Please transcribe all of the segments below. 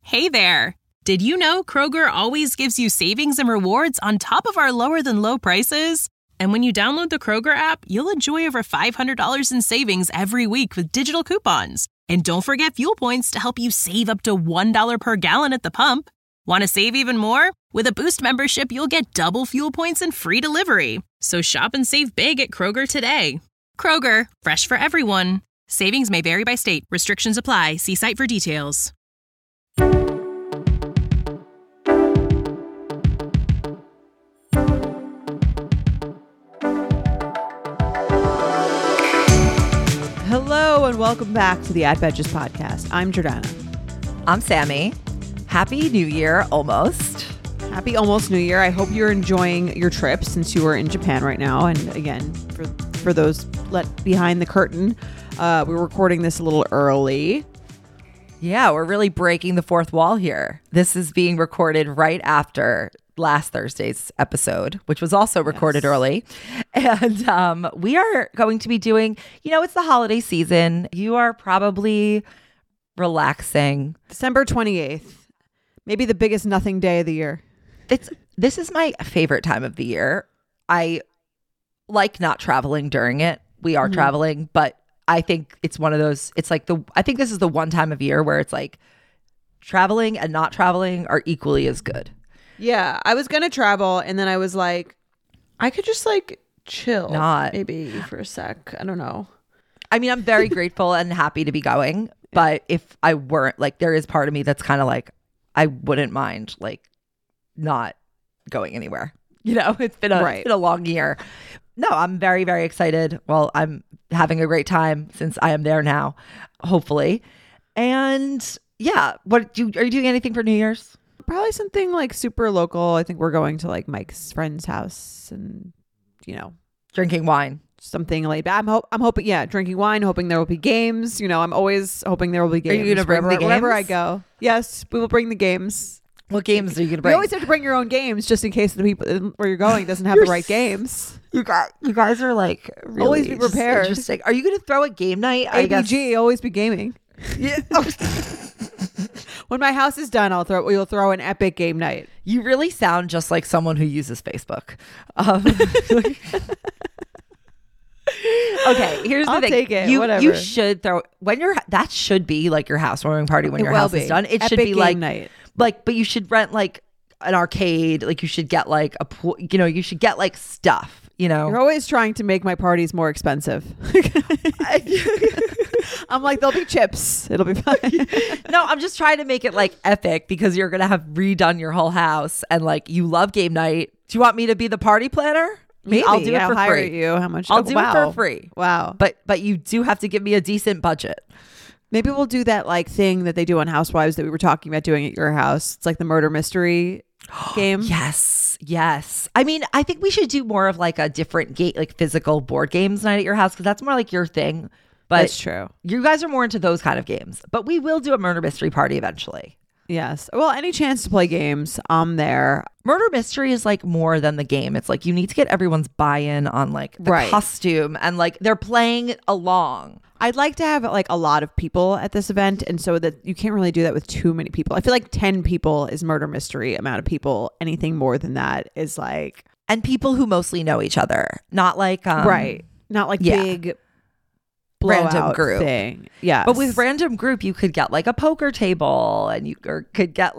Hey there! Did you know Kroger always gives you savings and rewards on top of our lower-than-low prices? And when you download the Kroger app, you'll enjoy over $500 in savings every week with digital coupons. And don't forget fuel points to help you save up to $1 per gallon at the pump. Want to save even more? With a Boost membership, you'll get double fuel points and free delivery. So shop and save big at Kroger today. Kroger, fresh for everyone. Savings may vary by state. Restrictions apply. See site for details. Hello and welcome back to the At Betches podcast. I'm Jordana. I'm Sammy. Happy New Year, almost. Happy almost New Year. I hope you're enjoying your trip since you are in Japan right now. And again, for those let behind the curtain, we're recording this a little early. Yeah, we're really breaking the fourth wall here. This is being recorded right after last Thursday's episode, which was also recorded early. And we are going to be doing, it's the holiday season. You are probably relaxing. December 28th. Maybe the biggest nothing day of the year. This is my favorite time of the year. I like not traveling during it. We are traveling, but I think it's one of those, I think this is the one time of year where it's like traveling and not traveling are equally as good. Yeah, I was going to travel and then I was like, I could just chill. Maybe for a sec. I don't know. I mean, I'm very grateful and happy to be going, but if I weren't, there is part of me that's kind of I wouldn't mind not going anywhere. It's been a long year. No, I'm very, very excited. Well, I'm having a great time since I am there now, hopefully. And yeah, are you doing anything for New Year's? Probably something super local. I think we're going to Mike's friend's house and, drinking wine. Something like that. I'm hoping, drinking wine, hoping there will be games. I'm always hoping there will be games. Are you going to bring the games? Wherever I go. Yes, we will bring the games. What games are you going to bring? You always have to bring your own games just in case the people where you're going doesn't have the right games. You guys are really always be prepared. Interesting. Are you going to throw a game night? ABG, always be gaming. Yeah. When my house is done, we'll throw an epic game night. You really sound just like someone who uses Facebook. Okay, here's the thing. I'll take it. Whatever. You should throw that should be your housewarming party when your house is done. It should be game night. But you should rent an arcade. You should get a pool. You should get stuff. You're always trying to make my parties more expensive. I'm there'll be chips. It'll be fine. No, I'm just trying to make it epic because you're gonna have redone your whole house and you love game night. Do you want me to be the party planner? Maybe. I'll do it for hire free. You. How much? I'll do it for free. Wow. But you do have to give me a decent budget. Maybe we'll do that thing that they do on Housewives that we were talking about doing at your house. It's the murder mystery game. Yes. I mean, I think we should do more of a different game, physical board games night at your house because that's more your thing. But that's true. You guys are more into those kind of games. But we will do a murder mystery party eventually. Yes. Well, any chance to play games, I'm there. Murder mystery is more than the game. It's you need to get everyone's buy-in on the costume and they're playing along. I'd like to have a lot of people at this event, and so that you can't really do that with too many people. I feel 10 people is murder mystery amount of people. Anything more than that is and people who mostly know each other, not right, not big random group thing. Yeah, but with random group, you could get a poker table, and you could get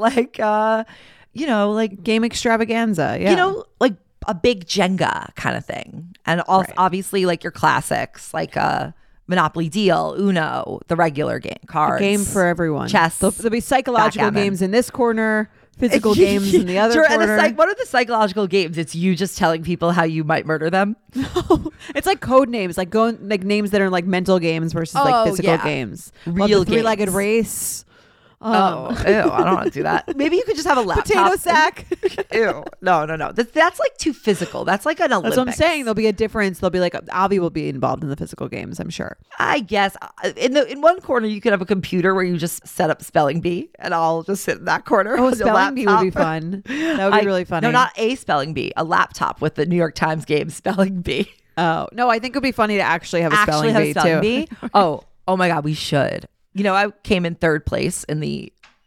game extravaganza. Yeah, a big Jenga kind of thing, and also obviously your classics Monopoly Deal, Uno, the regular game, cards. A game for everyone. Chess. There'll be psychological games in this corner, physical games in the other corner. And what are the psychological games? It's you just telling people how you might murder them? No. It's code names, names that are mental games versus physical games. Real three-legged games. race. Ew, I don't want to do that. Maybe you could just have a laptop. Potato sack. Ew. No. That's too physical. That's an Olympics. That's what I'm saying. There'll be a difference. There'll be Avi will be involved in the physical games, I'm sure. I guess. In one corner, you could have a computer where you just set up spelling bee, and I'll just sit in that corner. Oh, spelling bee would be fun. That would be really funny. No, not a spelling bee. A laptop with the New York Times game spelling bee. Oh, no, I think it would be funny to actually have a spelling bee, too. Oh my God, we should. I came in third place in the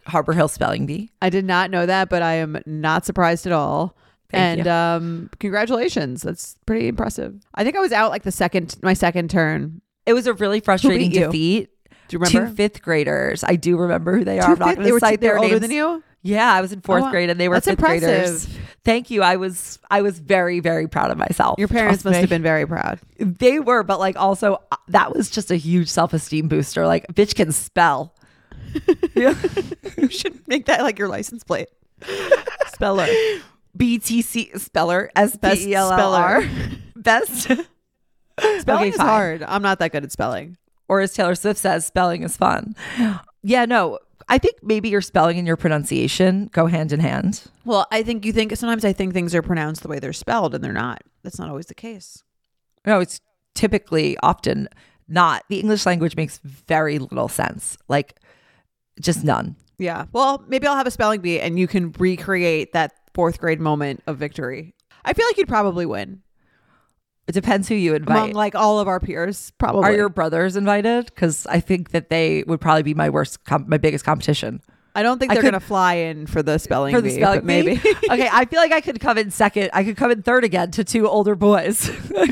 Harbor Hill Spelling Bee. I did not know that, but I am not surprised at all. Thank you. Congratulations. That's pretty impressive. I think I was out like my second turn. It was a really frustrating beat you? defeat. Do you remember? 2 5th graders. I do remember who they are. I'm not going to cite they their were older names. than you? Yeah, I was in 4th grade and they were That's 5th graders. impressive. Thank you. I was very, very proud of myself. Your parents Trust must me. have been very proud. They were, but like also that was just a huge self-esteem booster. Like, bitch can spell. You should make that like your license plate. Speller. BTC speller. SPELLR. Best. Spelling is fine. hard. I'm not that good at spelling. Or as Taylor Swift says, spelling is fun. Yeah, no. I think maybe your spelling and your pronunciation go hand in hand. Well, sometimes I think things are pronounced the way they're spelled and they're not. That's not always the case. No, it's typically often not. The English language makes very little sense. Like, just none. Yeah. Well, maybe I'll have a spelling bee and you can recreate that 4th grade moment of victory. I feel like you'd probably win. It depends who you invite. Among like all of our peers, probably. Are your brothers invited? Because I think that they would probably be my biggest competition. I don't think they're going to fly in for the spelling bee, but maybe. Okay, I feel like I could come in second. I could come in third again to 2 older boys.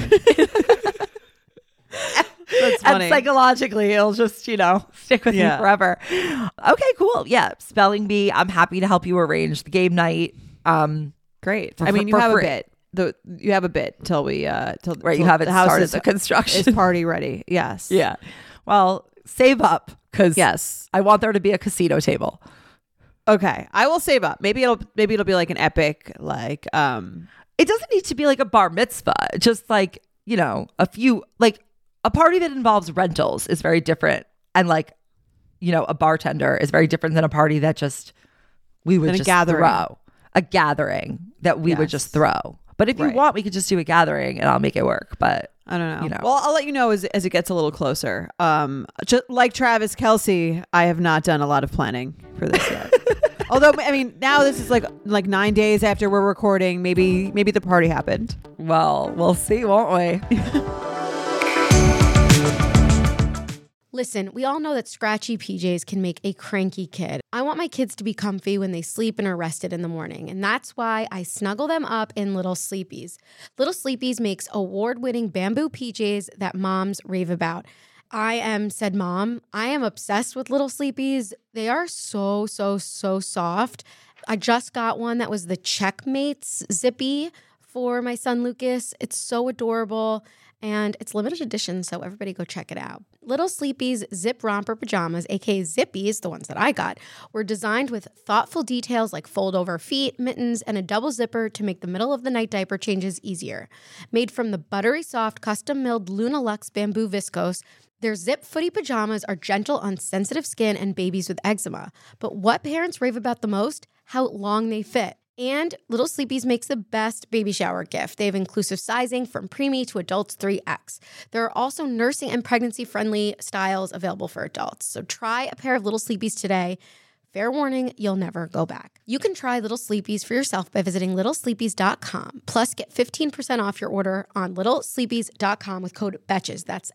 That's funny. And psychologically, it'll just, stick with me forever. Okay, cool. Yeah, spelling bee. I'm happy to help you arrange the game night. Great. For- I mean, you for have free. a bit. You have a bit till we till Right, you till haven't the house started is, the construction. is party ready. Yes. Yeah. Well, save up because Yes. I want there to be a casino table. Okay. I will save up. Maybe it'll be like an epic like It doesn't need to be like a bar mitzvah. Just like, a few, like a party that involves rentals is very different. And like, a bartender is very different than a party that just, we would Than a just gathering. throw. A gathering that we would just throw. But if you Right. want, we could just do a gathering and I'll make it work. But I don't know. know. Well, I'll let you know as it gets a little closer. Just like Travis Kelce, I have not done a lot of planning for this yet. Although, I mean, now this is like 9 days after we're recording. Maybe the party happened. well, we'll see, won't we? Listen, we all know that scratchy PJs can make a cranky kid. I want my kids to be comfy when they sleep and are rested in the morning, and that's why I snuggle them up in Little Sleepies. Little Sleepies makes award-winning bamboo PJs that moms rave about. I am said mom. I am obsessed with Little Sleepies. They are so, so, so soft. I just got one that was the Checkmates Zippy for my son Lucas. It's so adorable. And it's limited edition, so everybody go check it out. Little Sleepy's Zip Romper Pajamas, aka Zippies, the ones that I got, were designed with thoughtful details like fold-over feet, mittens, and a double zipper to make the middle-of-the-night diaper changes easier. Made from the buttery soft, custom-milled Luna Luxe bamboo viscose, their Zip Footy pajamas are gentle on sensitive skin and babies with eczema. But what parents rave about the most? How long they fit. And Little Sleepies makes the best baby shower gift. They have inclusive sizing from preemie to adults 3X. There are also nursing and pregnancy-friendly styles available for adults. So try a pair of Little Sleepies today. Fair warning, you'll never go back. You can try Little Sleepies for yourself by visiting littlesleepies.com. Plus, get 15% off your order on littlesleepies.com with code BETCHES. That's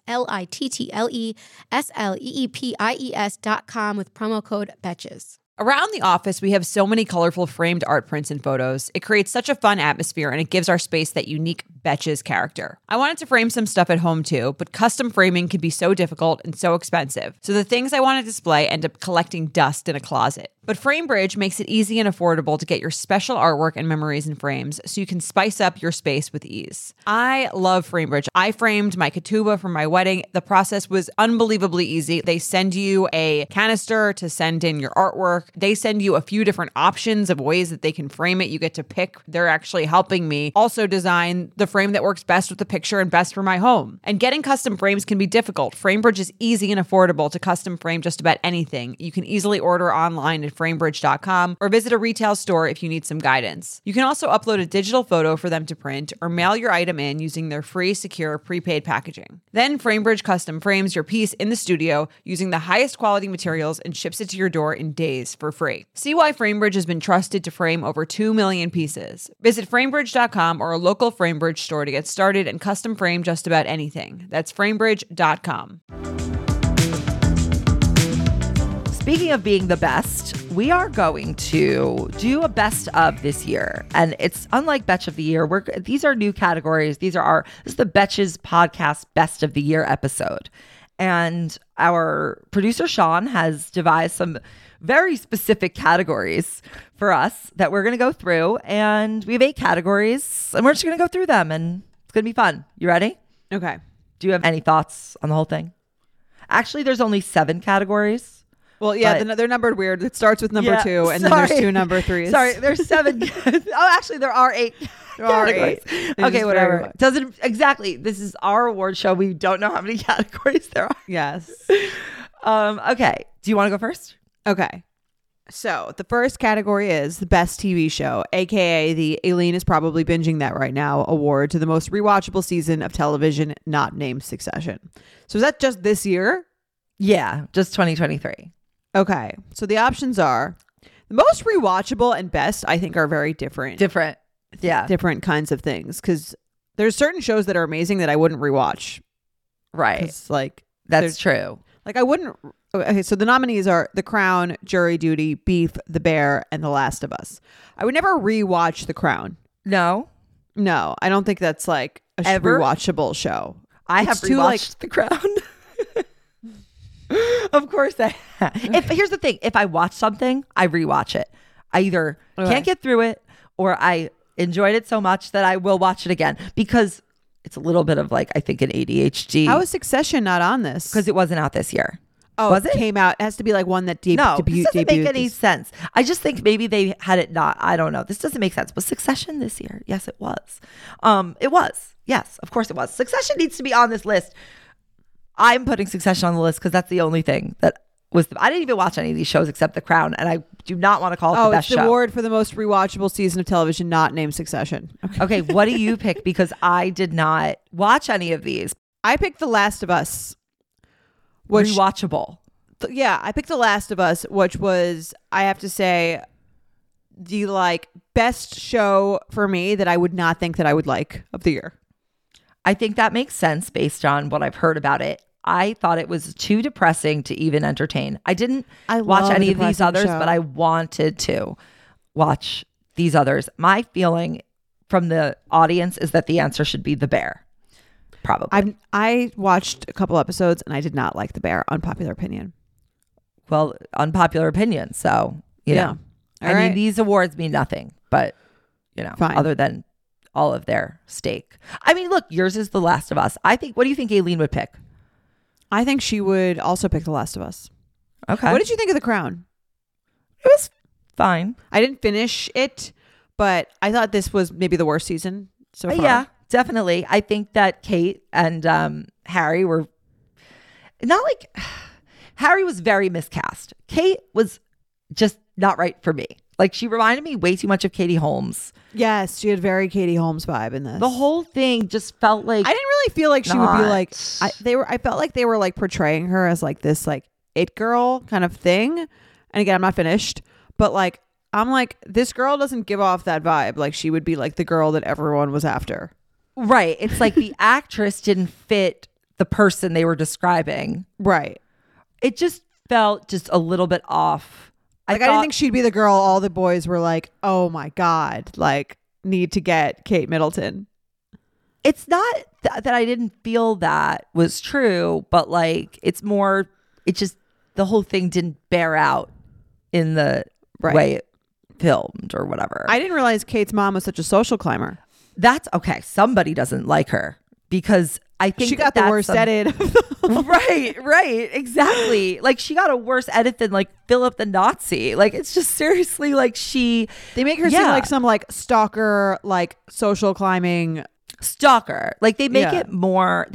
LITTLESLEEPIES.com with promo code BETCHES. Around the office, we have so many colorful framed art prints and photos. It creates such a fun atmosphere and it gives our space that unique Betches character. I wanted to frame some stuff at home too, but custom framing can be so difficult and so expensive. So the things I want to display end up collecting dust in a closet. But FrameBridge makes it easy and affordable to get your special artwork and memories in frames so you can spice up your space with ease. I love FrameBridge. I framed my ketubah for my wedding. The process was unbelievably easy. They send you a canister to send in your artwork. They send you a few different options of ways that they can frame it. You get to pick. They're actually helping me also design the frame that works best with the picture and best for my home. And getting custom frames can be difficult. FrameBridge is easy and affordable to custom frame just about anything. You can easily order online at framebridge.com or visit a retail store if you need some guidance. You can also upload a digital photo for them to print or mail your item in using their free, secure, prepaid packaging. Then FrameBridge custom frames your piece in the studio using the highest quality materials and ships it to your door in days for free. See why FrameBridge has been trusted to frame over 2 million pieces. Visit framebridge.com or a local FrameBridge store to get started and custom frame just about anything. That's framebridge.com. Speaking of being the best, we are going to do a best of this year. And it's unlike Betch of the Year. These are new categories. This is the Betches podcast best of the year episode. And our producer Sean has devised some very specific categories for us that we're going to go through. And we have 8 categories and we're just going to go through them and it's going to be fun. You ready? Okay. Do you have any thoughts on the whole thing? Actually, there's only 7 categories. Well, yeah, they're numbered weird. It starts with number 2 and then there's 2 number 3s. Sorry, there's 7. Oh, actually, there are 8. There are 8. Okay, whatever. Doesn't exactly. This is our award show. We don't know how many categories there are. Yes. Okay. Do you want to go first? Okay. So the first category is the best TV show, aka the Aileen is probably binging that right now award to the most rewatchable season of television not named Succession. So is that just this year? Yeah, just 2023. Okay. So the options are the most rewatchable and best, I think, are very different. Yeah. Different kinds of things. Because there's certain shows that are amazing that I wouldn't rewatch. Right. Like That's true. Like I wouldn't. Okay, so the nominees are The Crown, Jury Duty, Beef, The Bear, and The Last of Us. I would never rewatch The Crown. No, I don't think that's like a rewatchable show. I have rewatched The Crown. Of course, here's the thing: if I watch something, I rewatch it. I either can't get through it, or I enjoyed it so much that I will watch it again because it's a little bit of like I think an ADHD. How is Succession not on this? Because it wasn't out this year. Oh, was it? Came out. It has to be like one that No, this doesn't make any this. sense. I just think maybe they had it not. I don't know. This doesn't make sense. Was Succession this year? Yes, it was. It was. Yes, of course it was. Succession needs to be on this list. I'm putting Succession on the list because that's the only thing that was. I didn't even watch any of these shows except The Crown, and I do not want to call it the best it's the show. award for the most rewatchable season of television not named Succession. Okay, what do you pick? Because I did not watch any of these. I picked The Last of Us. Which, rewatchable. Yeah, I picked The Last of Us, which was, I have to say, the like best show for me that I would not think that I would like of the year. I think that makes sense based on what I've heard about it. I thought it was too depressing to even entertain. I didn't watch any of these others, but I wanted to watch these others. My feeling from the audience is that the answer should be The Bear. Probably. I watched a couple episodes and I did not like The Bear. Unpopular opinion. Well, unpopular opinion. So, you know, I mean, these awards mean nothing, but, you know, Fine. Other than all of their stake. I mean, look, yours is The Last of Us. What do you think Aileen would pick? I think she would also pick The Last of Us. Okay. What did you think of The Crown? It was fine. I didn't finish it, but I thought this was maybe the worst season so far. Yeah, definitely. I think that Kate and Harry were not like... Harry was very miscast. Kate was just not right for me. Like, she reminded me way too much of Katie Holmes. Yes, she had very Katie Holmes vibe in this. The whole thing just felt like... I didn't really feel like she would be like... Not. I felt like they were like portraying her as like this like it girl kind of thing. And again, I'm not finished, but like I'm like, this girl doesn't give off that vibe. Like she would be like the girl that everyone was after. Right. It's like the actress didn't fit the person they were describing. Right. It just felt just a little bit off. I didn't think she'd be the girl all the boys were like, oh my God, like need to get Kate Middleton. It's not that I didn't feel that was true, but like it's more, it just, the whole thing didn't bear out in the way it filmed or whatever. I didn't realize Kate's mom was such a social climber. That's okay. Somebody doesn't like her because I think she got the worst edit. Right, exactly. Like she got a worse edit than like Philip the Nazi. Like it's just seriously like they make her seem like some like stalker, like social climbing stalker. Like they make it more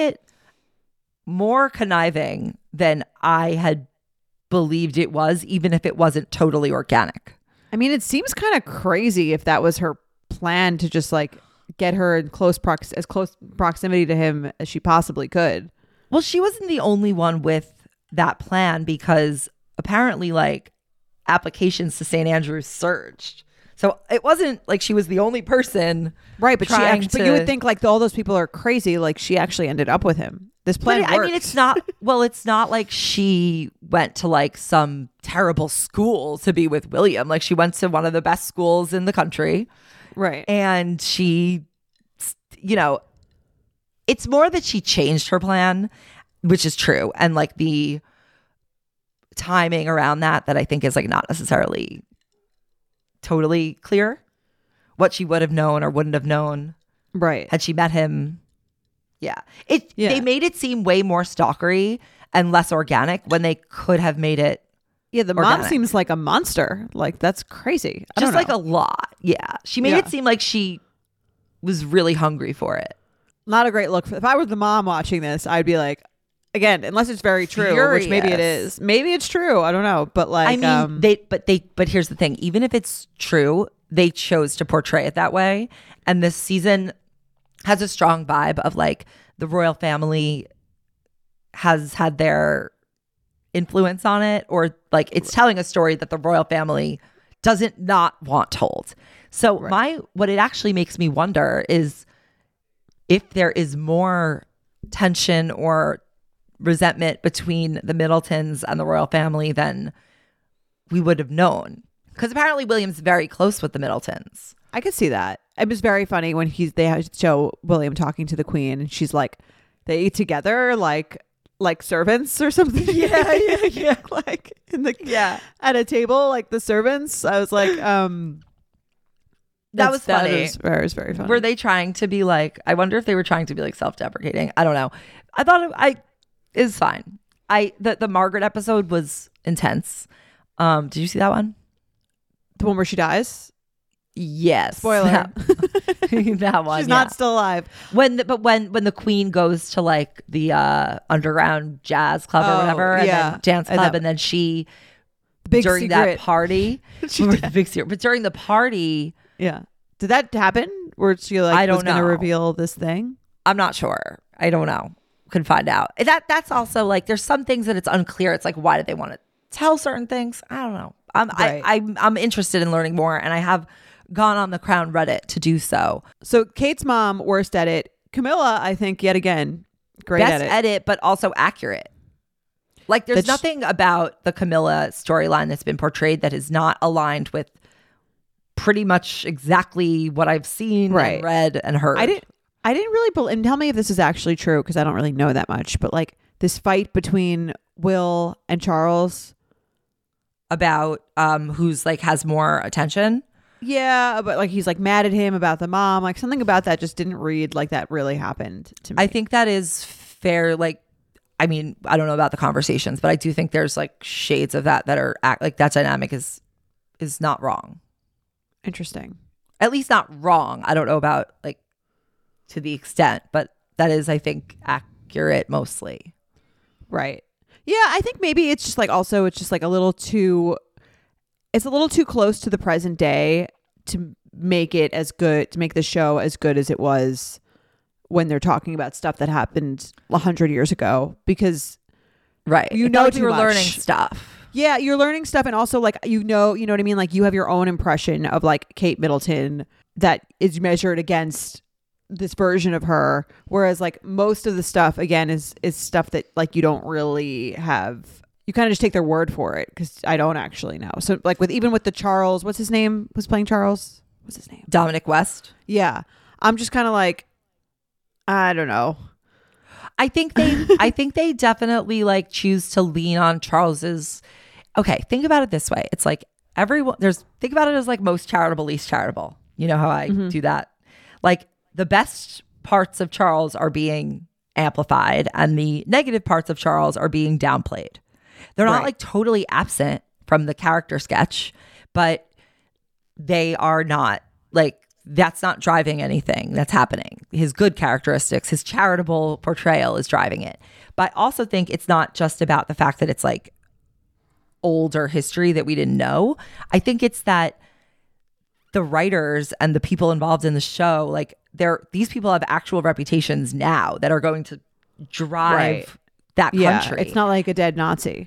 conniving than I had believed it was, even if it wasn't totally organic. I mean, it seems kind of crazy if that was her plan to just like get her in close proximity to him as she possibly could. Well, she wasn't the only one with that plan because apparently like applications to St. Andrews surged. So it wasn't like she was the only person. Right. But but you would think like all those people are crazy. Like she actually ended up with him. This plan But worked. I mean, it's not like she went to like some terrible school to be with William. Like she went to one of the best schools in the country. right. And she, it's more that she changed her plan, which is true. And like the timing around that I think is like not necessarily totally clear what she would have known or wouldn't have known Right. had she met him. Yeah. Yeah. They made it seem way more stalkery and less organic when they could have made it Yeah, the mom organic. seems like a monster. Like, that's crazy. I just don't like know. a lot. Yeah. She made Yeah. it seem like she was really hungry for it. Not a great look. If I were the mom watching this, I'd be like, again, unless it's very true, which maybe it Furious. is. Maybe it's true. I don't know. But like, I mean, but here's the thing. Even if it's true, they chose to portray it that way. And this season has a strong vibe of like the royal family has had their influence on it, or like it's telling a story that the royal family doesn't not want told. So what it actually makes me wonder is if there is more tension or resentment between the Middletons and the royal family than we would have known. Because apparently William's very close with the Middletons. I could see that. It was very funny when they show William talking to the queen, and she's like, they eat together like servants or something. Yeah. Like in the at a table like the servants. I was like, That was funny. That was very funny. Were they trying to be like, I wonder if they were trying to be like self-deprecating. I don't know. I thought it's fine. The Margaret episode was intense. Did you see that one? the one where she dies? Yes. Spoiler. That one. She's not still alive. When the queen goes to like the underground jazz club or whatever, and yeah. then dance And club, that- and then she Big during secret. that party, big secret. But during the party, Yeah. Did that happen? Where she like I don't was going to know. reveal this thing? I'm not sure. I don't know. Could find out. That's also like there's some things that it's unclear. It's like why did they want to tell certain things? I don't know. Right. I'm interested in learning more, and I have gone on the Crown Reddit to do so. So Kate's mom, worst at it. Camilla, I think, yet again, great Best at it. edit, but also accurate. Like there's That's- nothing about the Camilla storyline that's been portrayed that is not aligned with pretty much exactly what I've seen, Right. and read, and heard. I didn't really believe, and tell me if this is actually true because I don't really know that much, but like this fight between Will and Charles. about who's like has more attention. Yeah, but like he's like mad at him about the mom. Like something about that just didn't read like that really happened to me. I think that is fair. Like, I mean, I don't know about the conversations, but I do think there's like shades of that are like that dynamic is not wrong. Interesting. At least not wrong. I don't know about like to the extent, but that is, I think, accurate mostly. Right. Yeah, I think maybe it's just like also it's just like a little too close to the present day to make it as good, to make the show as good as it was when they're talking about stuff that happened 100 years ago, because Right. You It's know not like too we were much. learning stuff. yeah, you're learning stuff, and also like you know what I mean, like you have your own impression of like Kate Middleton that is measured against this version of her, whereas like most of the stuff again is stuff that like you don't really have, you kind of just take their word for it because I don't actually know. So like even with the Charles, what's his name, was playing Charles, what's his name, Dominic West. yeah, I'm just kind of like, I don't know. I think they definitely like choose to lean on Charles's. Okay, think about it this way. It's like think about it as like most charitable, least charitable. You know how I do that? Like the best parts of Charles are being amplified and the negative parts of Charles are being downplayed. They're not Right. like totally absent from the character sketch, but they are not like, that's not driving anything that's happening. His good characteristics, his charitable portrayal is driving it. But I also think it's not just about the fact that it's like older history that we didn't know. I think it's that the writers and the people involved in the show, like these people have actual reputations now that are going to drive Right. that Yeah, country. it's not like a dead Nazi.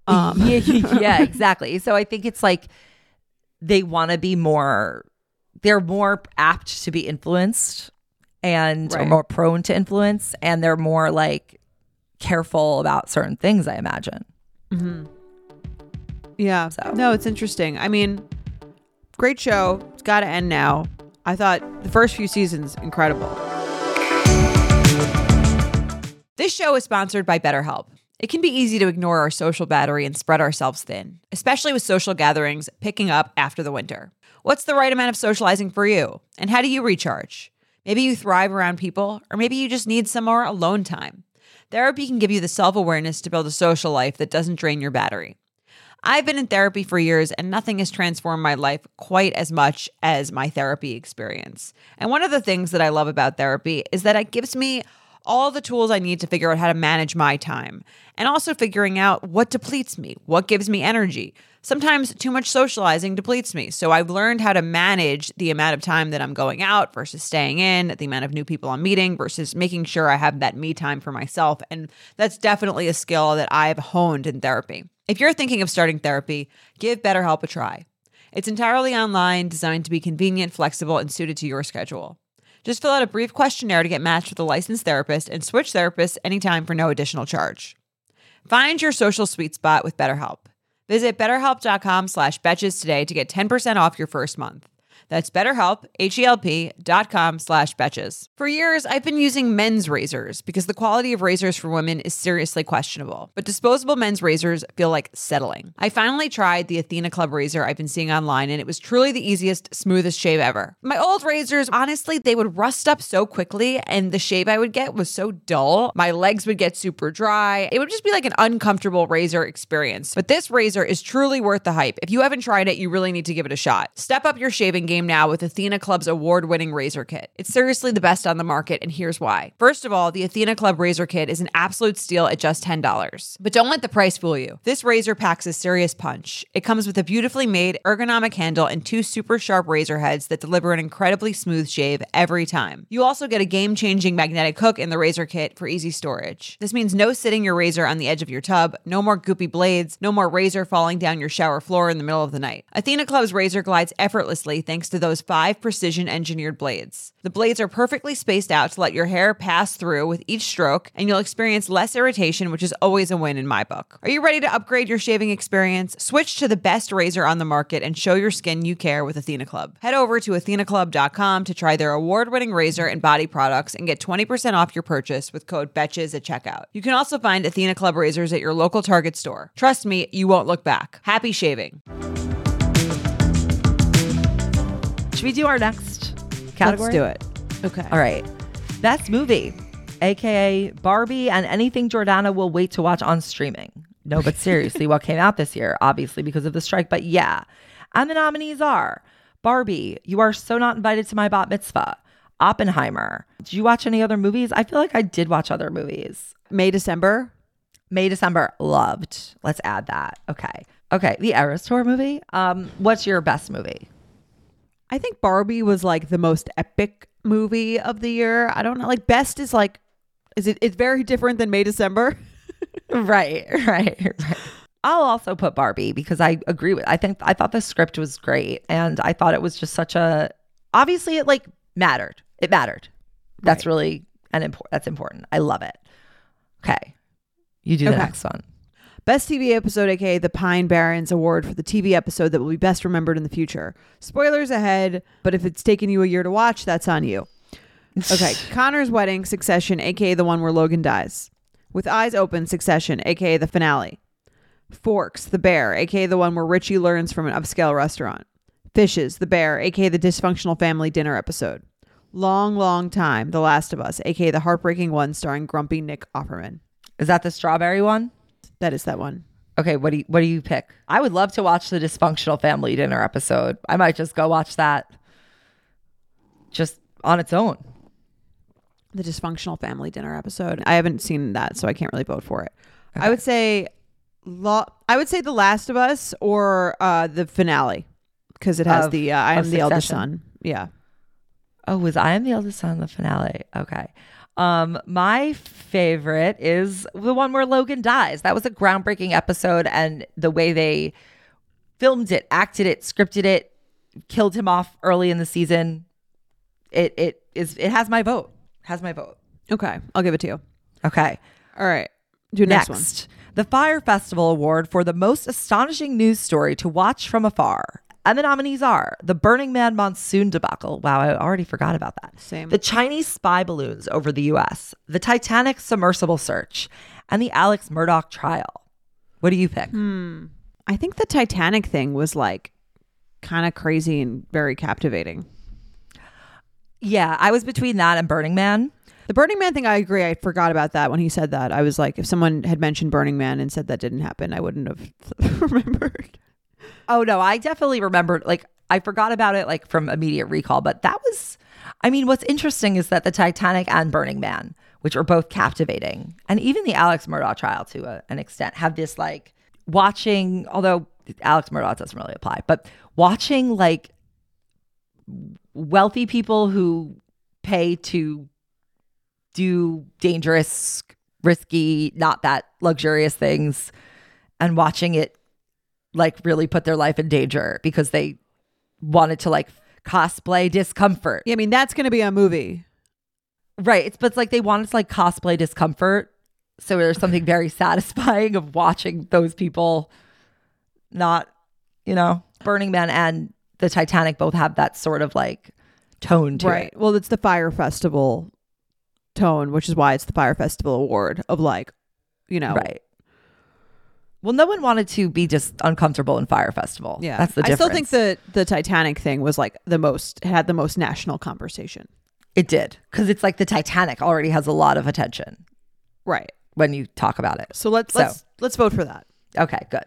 Yeah, exactly. So I think it's like they want to be they're more apt to be influenced and or Right. more prone to influence, and they're more like careful about certain things, I imagine. Yeah. So. No, it's interesting. I mean, great show. It's got to end now. I thought the first few seasons, incredible. This show is sponsored by BetterHelp. It can be easy to ignore our social battery and spread ourselves thin, especially with social gatherings picking up after the winter. What's the right amount of socializing for you? And how do you recharge? Maybe you thrive around people, or maybe you just need some more alone time. Therapy can give you the self-awareness to build a social life that doesn't drain your battery. I've been in therapy for years, and nothing has transformed my life quite as much as my therapy experience. And one of the things that I love about therapy is that it gives me all the tools I need to figure out how to manage my time, and also figuring out what depletes me, what gives me energy. Sometimes too much socializing depletes me. So I've learned how to manage the amount of time that I'm going out versus staying in, the amount of new people I'm meeting versus making sure I have that me time for myself. And that's definitely a skill that I've honed in therapy. If you're thinking of starting therapy, give BetterHelp a try. It's entirely online, designed to be convenient, flexible, and suited to your schedule. Just fill out a brief questionnaire to get matched with a licensed therapist and switch therapists anytime for no additional charge. Find your social sweet spot with BetterHelp. Visit betterhelp.com/betches today to get 10% off your first month. That's BetterHelp, HELP.com/betches. For years, I've been using men's razors because the quality of razors for women is seriously questionable. But disposable men's razors feel like settling. I finally tried the Athena Club razor I've been seeing online, and it was truly the easiest, smoothest shave ever. My old razors, honestly, they would rust up so quickly, and the shave I would get was so dull. My legs would get super dry. It would just be like an uncomfortable razor experience. But this razor is truly worth the hype. If you haven't tried it, you really need to give it a shot. Step up your shaving game now with Athena Club's award-winning razor kit. It's seriously the best on the market, and here's why. First of all, the Athena Club razor kit is an absolute steal at just $10. But don't let the price fool you. This razor packs a serious punch. It comes with a beautifully made ergonomic handle and 2 super sharp razor heads that deliver an incredibly smooth shave every time. You also get a game-changing magnetic hook in the razor kit for easy storage. This means no sitting your razor on the edge of your tub, no more goopy blades, no more razor falling down your shower floor in the middle of the night. Athena Club's razor glides effortlessly thanks to those 5 precision-engineered blades. The blades are perfectly spaced out to let your hair pass through with each stroke, and you'll experience less irritation, which is always a win in my book. Are you ready to upgrade your shaving experience? Switch to the best razor on the market and show your skin you care with Athena Club. Head over to athenaclub.com to try their award-winning razor and body products and get 20% off your purchase with code BETCHES at checkout. You can also find Athena Club razors at your local Target store. Trust me, you won't look back. Happy shaving. Should we do our next category? Let's do it. Okay. All right. Best movie, aka Barbie and anything Jordana will wait to watch on streaming. No, but seriously, what came out this year? Obviously because of the strike, but yeah. And the nominees are Barbie, You Are So Not Invited to My Bat Mitzvah, Oppenheimer. Did you watch any other movies? I feel like I did watch other movies. May, December, loved. Let's add that. Okay. The Eras Tour movie. What's your best movie? I think Barbie was like the most epic movie of the year. I don't know. Like best is like, it's very different than May, December. Right. I'll also put Barbie because I agree with, I thought the script was great. And I thought it was just obviously it like mattered. It mattered. That's really that's important. I love it. Okay. You do the next one. Best TV episode, aka the Pine Barrens Award for the TV episode that will be best remembered in the future. Spoilers ahead, but if it's taken you a year to watch, that's on you. Okay, Connor's Wedding, Succession, aka the one where Logan dies. With Eyes Open, Succession, aka the finale. Forks, the bear, aka the one where Richie learns from an upscale restaurant. Fishes, the bear, aka the dysfunctional family dinner episode. Long, Long Time, The Last of Us, aka the heartbreaking one starring grumpy Nick Offerman. Is that the strawberry one? That is that one. Okay, what do you pick? I would love to watch the dysfunctional family dinner episode. I might just go watch that just on its own. The dysfunctional family dinner episode. I haven't seen that, so I can't really vote for it. Okay. I would say The Last of Us or the finale because it has I Am the Eldest Son. Yeah. Oh, was I Am the Eldest Son in the finale? Okay. My favorite is the one where Logan dies. That was a groundbreaking episode, and the way they filmed it, acted it, scripted it, killed him off early in the season. It has my vote. Okay, I'll give it to you. Okay. All right. Do next one. The Fyre Festival Award for the most astonishing news story to watch from afar. And the nominees are the Burning Man monsoon debacle. Wow, I already forgot about that. Same. The Chinese spy balloons over the U.S., the Titanic submersible search, and the Alex Murdaugh trial. What do you pick? I think the Titanic thing was like kind of crazy and very captivating. Yeah, I was between that and Burning Man. The Burning Man thing, I agree. I forgot about that when he said that. I was like, if someone had mentioned Burning Man and said that didn't happen, I wouldn't have remembered. Oh, no, I definitely remembered. Like, I forgot about it, like, from immediate recall. But that was, I mean, what's interesting is that the Titanic and Burning Man, which are both captivating, and even the Alex Murdaugh trial to an extent, have this, like, watching, although Alex Murdaugh doesn't really apply, but watching, like, wealthy people who pay to do dangerous, risky, not that luxurious things, and watching it like really put their life in danger because they wanted to like cosplay discomfort. Yeah, I mean, that's going to be a movie. Right. But it's like they wanted to like cosplay discomfort. So there's something very satisfying of watching those people not, you know, Burning Man and the Titanic both have that sort of like tone to it. Well, it's the Fyre Festival tone, which is why it's the Fyre Festival Award of like, you know. Right. Well, no one wanted to be just uncomfortable in Fyre Festival. Yeah. That's the difference. I still think the Titanic thing was like had the most national conversation. It did. Because it's like the Titanic already has a lot of attention. Right. When you talk about it. So let's vote for that. Okay, good.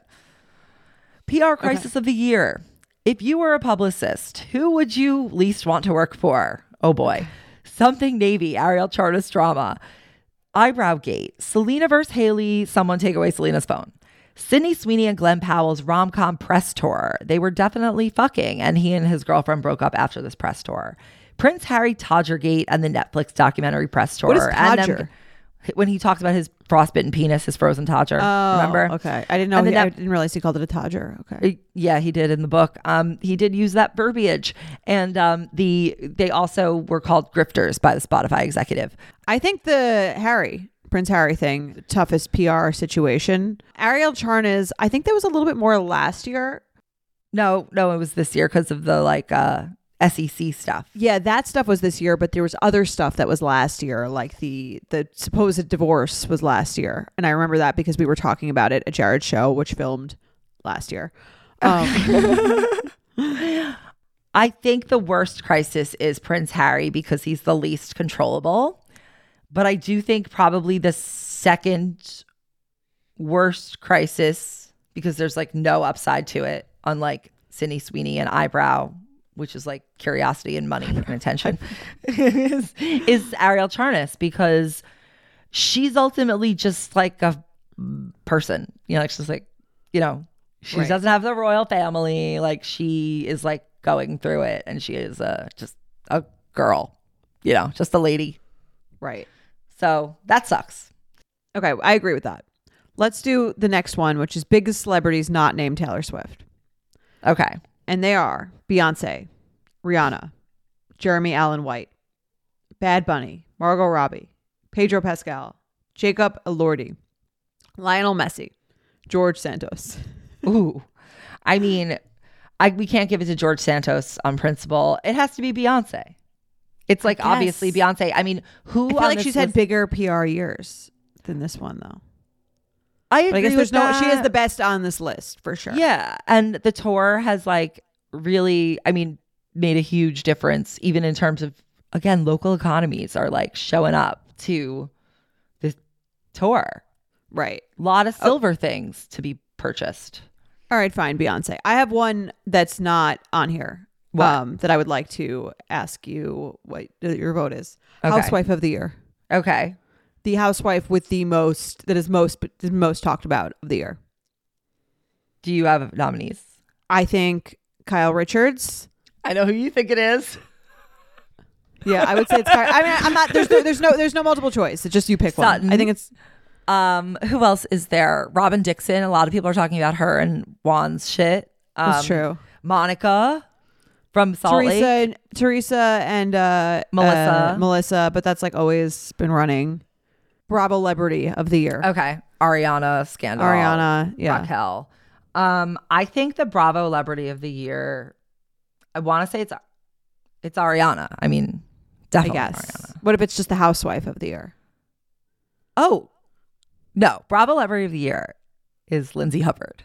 PR crisis of the year. If you were a publicist, who would you least want to work for? Oh boy. Something Navy, Ariel Charnas drama. Eyebrow Gate. Selena versus Haley. Someone take away Selena's phone. Sydney Sweeney and Glenn Powell's rom-com press tour. They were definitely fucking, and he and his girlfriend broke up after this press tour. Prince Harry Todgergate and the Netflix documentary press tour. What is And Todger? then when he talks about his frostbitten penis, his frozen Todger. Remember? Okay. I didn't know. I didn't realize he called it a Todger. Okay. Yeah, he did in the book. He did use that verbiage. And they also were called grifters by the Spotify executive. I think the Prince Harry thing, the toughest PR situation. Ariel Charnas, I think there was a little bit more last year. No, it was this year because of the like SEC stuff. Yeah, that stuff was this year, but there was other stuff that was last year, like the supposed divorce was last year. And I remember that because we were talking about it at Jared's show, which filmed last year. I think the worst crisis is Prince Harry because he's the least controllable. But I do think probably the second worst crisis, because there's like no upside to it, unlike Sydney Sweeney and Eyebrow, which is like curiosity and money and attention, is Ariel Charnas, because she's ultimately just like a person, you know, like she's like, you know, she doesn't have the royal family. Like she is like going through it, and she is just a girl, you know, just a lady. Right. So that sucks. Okay, I agree with that. Let's do the next one, which is biggest celebrities not named Taylor Swift. Okay. And they are Beyonce, Rihanna, Jeremy Allen White, Bad Bunny, Margot Robbie, Pedro Pascal, Jacob Elordi, Lionel Messi, George Santos. Ooh. I mean, we can't give it to George Santos on principle. It has to be Beyonce. It's like obviously Beyonce. I mean, who? I feel like she's had bigger PR years than this one, though. I agree. But I guess with that. she is the best on this list for sure. Yeah, and the tour has like really, I mean, made a huge difference, even in terms of, again, local economies are like showing up to the tour. Right. A lot of silver things to be purchased. All right, fine, Beyonce. I have one that's not on here. That I would like to ask you what your vote is. Okay. Housewife of the year. Okay. The housewife with the most most talked about of the year. Do you have nominees? I think Kyle Richards. I know who you think it is. Yeah, I would say it's Kyle. I mean, I'm not. There's no multiple choice. It's just you pick Sutton. one. I think it's. Who else is there? Robin Dixon. A lot of people are talking about her and Juan's shit. That's true. Monica from Salt Lake. Teresa and Melissa. Melissa, but that's like always been running. Bravo celebrity of the year. Okay. Ariana, Scandal. Ariana, yeah. Raquel. I think the Bravo celebrity of the year, I want to say it's Ariana. I mean, I definitely guess. Ariana. What if it's just the housewife of the year? Oh, no. Bravo celebrity of the year is Lindsay Hubbard.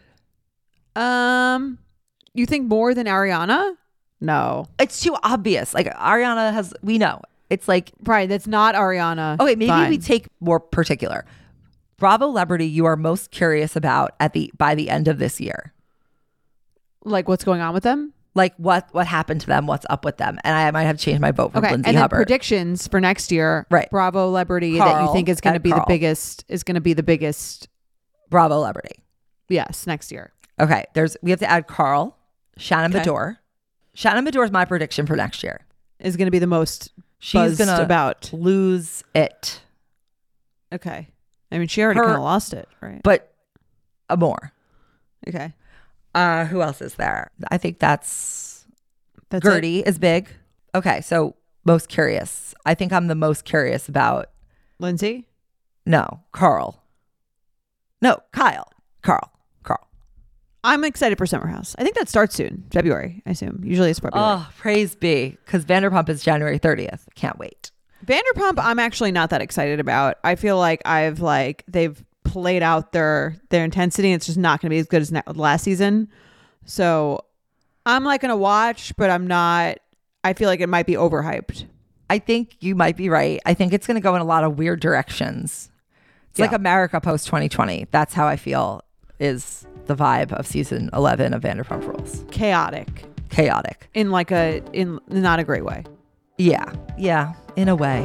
You think more than Ariana? No. It's too obvious. Like Ariana we know. It's like, Right, that's not Ariana. okay, maybe Fine. we take more particular. Bravo celebrity you are most curious about by the end of this year. Like what's going on with them? Like what happened to them, what's up with them. And I might have changed my vote for Okay, Lindsay and then Hubbard. predictions for next year. Right. Bravo celebrity that you Carl, think is going to at be Carl. the biggest. Bravo celebrity. Yes, next year. Okay, we have to add Carl, Shannon Okay. Bedore. Shannon Bedore is my prediction for next year. Is going to be the most She's buzzed gonna about. lose it, Okay. I mean, she already Her- kind of lost it, right? but more. Okay. Who else is there? I think that's That's Gertie is big. Okay, so most curious. I think I'm the most curious about. it. Lindsay? Carl. No, Kyle. Carl. I'm excited for Summer House. I think that starts soon. February, I assume. Usually it's February. Oh, praise be. Because Vanderpump is January 30th. Can't wait. Vanderpump, I'm actually not that excited about. I feel like they've played out their intensity. And it's just not going to be as good as last season. So I'm like going to watch, but I'm not. I feel like it might be overhyped. I think you might be right. I think it's going to go in a lot of weird directions. It's like Yeah. America post 2020. That's how I feel is the vibe of season 11 of Vanderpump Rules. Chaotic Chaotic. in not a great way. Yeah, in a way.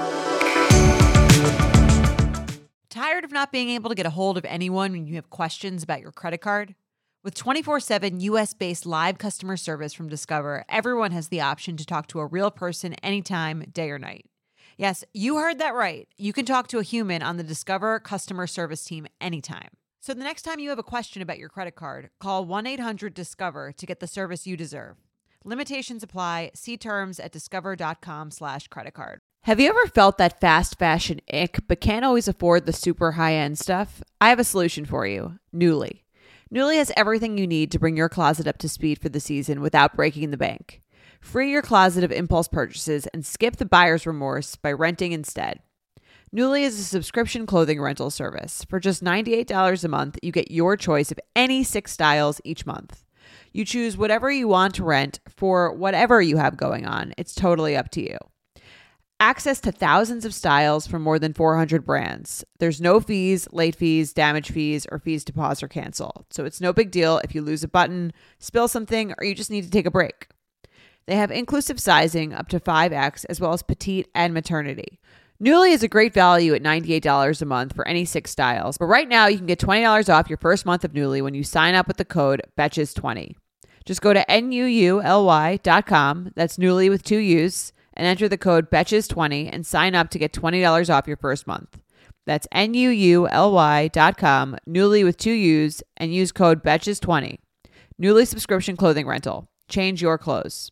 Tired of not being able to get a hold of anyone when you have questions about your credit card? With 24/7 US-based live customer service from Discover, everyone has the option to talk to a real person anytime, day or night. Yes, you heard that right. You can talk to a human on the Discover customer service team anytime. So the next time you have a question about your credit card, call 1-800-DISCOVER to get the service you deserve. Limitations apply. See terms at discover.com/creditcard. Have you ever felt that fast fashion ick but can't always afford the super high-end stuff? I have a solution for you. Nuuly. Nuuly has everything you need to bring your closet up to speed for the season without breaking the bank. Free your closet of impulse purchases and skip the buyer's remorse by renting instead. Nuuly is a subscription clothing rental service. For just $98 a month, you get your choice of any 6 styles each month. You choose whatever you want to rent for whatever you have going on. It's totally up to you. Access to thousands of styles from more than 400 brands. There's no fees, late fees, damage fees, or fees to pause or cancel. So it's no big deal if you lose a button, spill something, or you just need to take a break. They have inclusive sizing up to 5X as well as petite and maternity. Nuuly is a great value at $98 a month for any 6 styles. But right now you can get $20 off your first month of Nuuly when you sign up with the code BETCHES20. Just go to NUULY.com, that's Nuuly with 2 U's, and enter the code BETCHES20 and sign up to get $20 off your first month. That's NUULY.com, Nuuly with 2 U's, and use code BETCHES20. Nuuly subscription clothing rental. Change your clothes.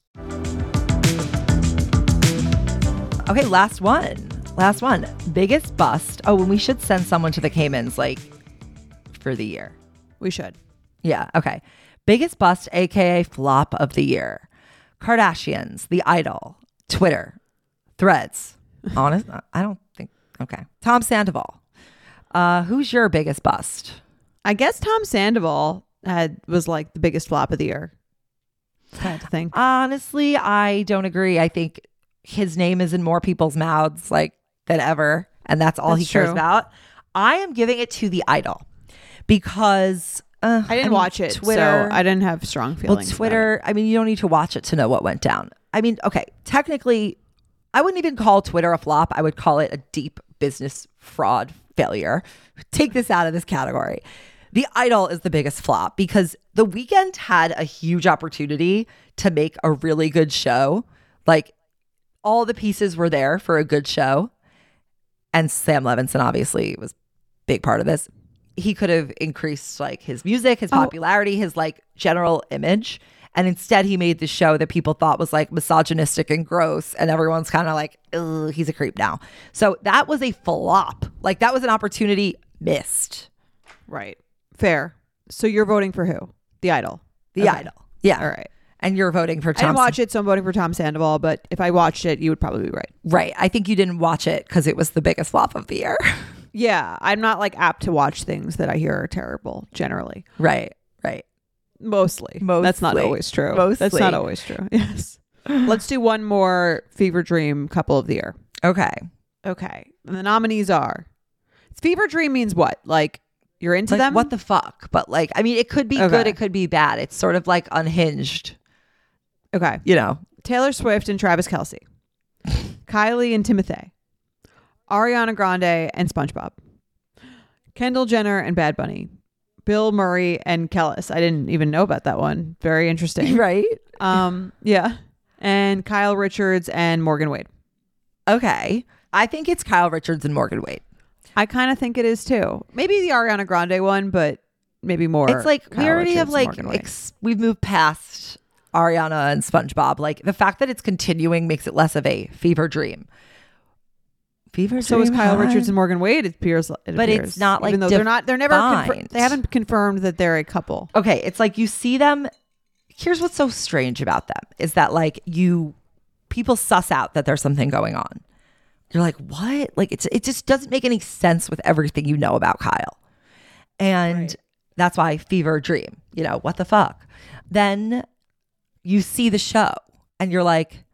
Okay, last one. Biggest bust. Oh, and we should send someone to the Caymans for the year. We should. Yeah, okay. Biggest bust, aka flop of the year. Kardashians, The Idol, Twitter, Threads. Honest, I don't think. Okay. Tom Sandoval. Who's your biggest bust? I guess Tom Sandoval was like the biggest flop of the year. I had to think. Honestly, I don't agree. I think his name is in more people's mouths than ever, and that's all he cares true. about. I am giving it to The Idol because I didn't watch it, Twitter, so I didn't have strong feelings. Well, Twitter, I mean, you don't need to watch it to know what went down. I mean, okay, technically, I wouldn't even call Twitter a flop. I would call it a deep business fraud failure. Take this out of this category. The Idol is the biggest flop because The Weeknd had a huge opportunity to make a really good show. All the pieces were there for a good show. And Sam Levinson obviously was a big part of this. He could have increased his music, his popularity, his general image. And instead he made the show that people thought was like misogynistic and gross. And everyone's kind of like, ugh, he's a creep now. So that was a flop. Like that was an opportunity missed. Right. Fair. So you're voting for who? The Idol. The Idol. Yeah. All right. And you're voting for I Tom. didn't watch it, so I'm voting for Tom Sandoval. But if I watched it, you would probably be right. Right. I think you didn't watch it because it was the biggest flop of the year. Yeah. I'm not like apt to watch things that I hear are terrible generally. Right. Right. Mostly. That's not Mostly. always true. Mostly. That's not always true. Yes. Let's do one more Fever Dream couple of the year. Okay. Okay. And the nominees are Fever Dream means what? Like you're into Like, them? what the fuck? But like, I mean, it could be Okay. good. It could be bad. It's sort of like unhinged, Okay. you know? Taylor Swift and Travis Kelce. Kylie and Timothy. Ariana Grande and SpongeBob. Kendall Jenner and Bad Bunny. Bill Murray and Kellis. I didn't even know about that one. Very interesting. Right. Yeah. And Kyle Richards and Morgan Wade. Okay. I think it's Kyle Richards and Morgan Wade. I kind of think it is too. Maybe the Ariana Grande one, but maybe more. It's like we Kyle already Richards have and like Morgan Wade. we've moved past Ariana and SpongeBob. Like the fact that it's continuing makes it less of a fever dream. Fever So is dream Kyle high? Richards and Morgan Wade. It appears, But it's not, like, even though they're not. They're never. defined. They haven't confirmed that they're a couple. Okay, it's like you see them. Here's what's so strange about them is that like people suss out that there's something going on. You're like, what? Like it just doesn't make any sense with everything you know about Kyle. And that's why fever dream, what the fuck? Then you see the show and you're like,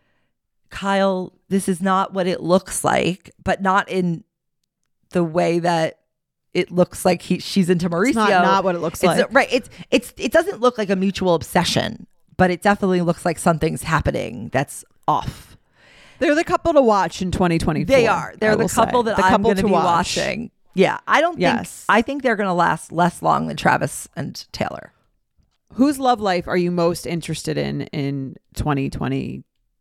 Kyle, this is not what it looks like, but not in the way that it looks like she's into Mauricio. It's not what it looks like. Right. It doesn't look like a mutual obsession, but it definitely looks like something's happening that's off. They're the couple to watch in 2024. They are. They're the couple that I'm going to be watch. watching. Yeah. I think they're going to last less long than Travis and Taylor. Whose love life are you most interested in 2024?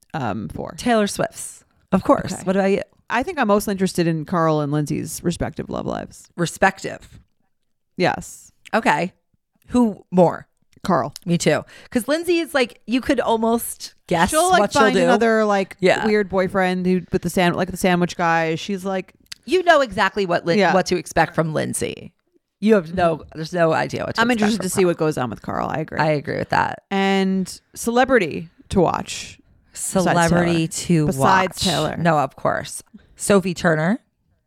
Taylor Swift's. Of course. Okay. What about you? I think I'm most interested in Carl and Lindsay's respective love lives. Respective. Yes. Okay. Who more? Carl. Me too. Because Lindsay is like, you could almost guess She'll like what she'll find do. another like Yeah. weird boyfriend who with the sandwich guy. She's like, You know exactly what Yeah. what to expect from Lindsay. You have there's no idea what to I'm expect interested from to see Carl. what goes on with Carl. I agree. I agree with that. And celebrity to watch. Celebrity to Besides watch. Taylor. No, of course. Sophie Turner.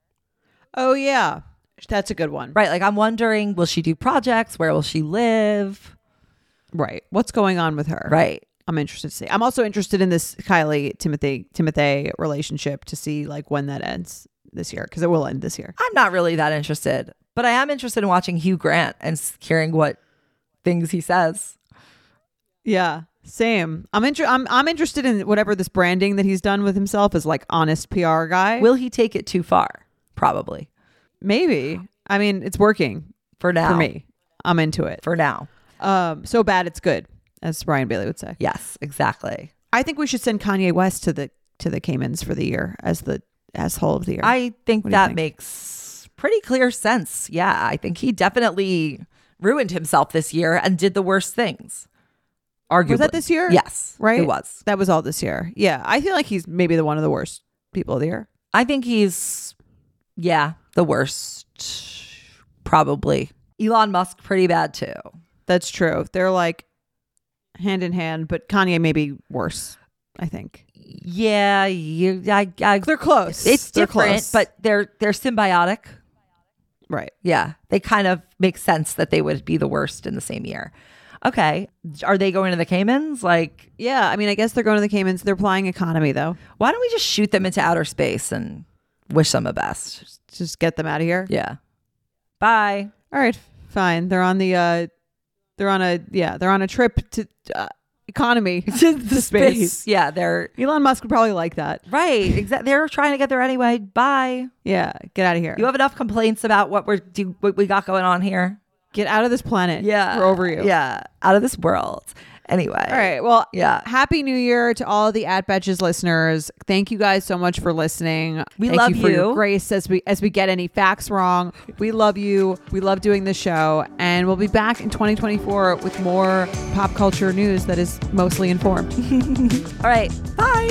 Oh yeah, that's a good one. Right. Like I'm wondering, will she do projects? Where will she live? Right. What's going on with her? Right. I'm interested to see. I'm also interested in this Kylie Timothy relationship to see like when that ends this year, because it will end this year. I'm not really that interested, but I am interested in watching Hugh Grant and hearing what things he says. Yeah, same. I'm interested in whatever this branding that he's done with himself as like honest PR guy. Will he take it too far? Probably. Maybe. I mean, it's working For now. for me. I'm into it. For now. So bad it's good, as Brian Bailey would say. Yes, exactly. I think we should send Kanye West to the Caymans for the year as the asshole of the year. I think What do you that think? makes pretty clear sense. Yeah, I think he definitely ruined himself this year and did the worst things. Arguably. Was that this year? Yes, Right? It was. That was all this year. Yeah. I feel like he's maybe one of the worst people of the year. I think he's, the worst. Probably. Elon Musk, pretty bad too. That's true. They're like hand in hand, but Kanye may be worse, I think. Yeah, They're close. it's They're different, close. but they're symbiotic. right. Yeah, they kind of make sense that they would be the worst in the same year. Okay, are they going to the Caymans? Like, Yeah. I mean, I guess they're going to the Caymans. They're flying economy though. why don't we just shoot them into outer space and wish them the best? Just get them out of here. Yeah. Bye. All right. Fine. They're on the they're on a trip to economy to space. Yeah, they're Elon Musk would probably like that. right. Exactly. They're trying to get there anyway. Bye. Yeah. Get out of here. You have enough complaints about what we got going on here. Get out of this planet. Yeah. We're over you. Yeah. Out of this world. Anyway. All right. Well, Yeah. Happy New Year to all the At Betches listeners. Thank you guys so much for listening. We Thank love you for your you. grace as we get any facts wrong. We love you. We love doing this show, and we'll be back in 2024 with more pop culture news that is mostly informed. All right. Bye.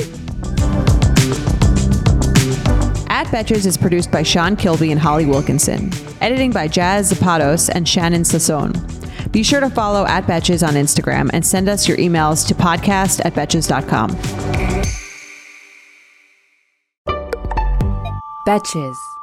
At Betches is produced by Sean Kilby and Holly Wilkinson. Editing by Jazz Zapatos and Shannon Sassone. Be sure to follow At Betches on Instagram and send us your emails to podcast@betches.com. Betches.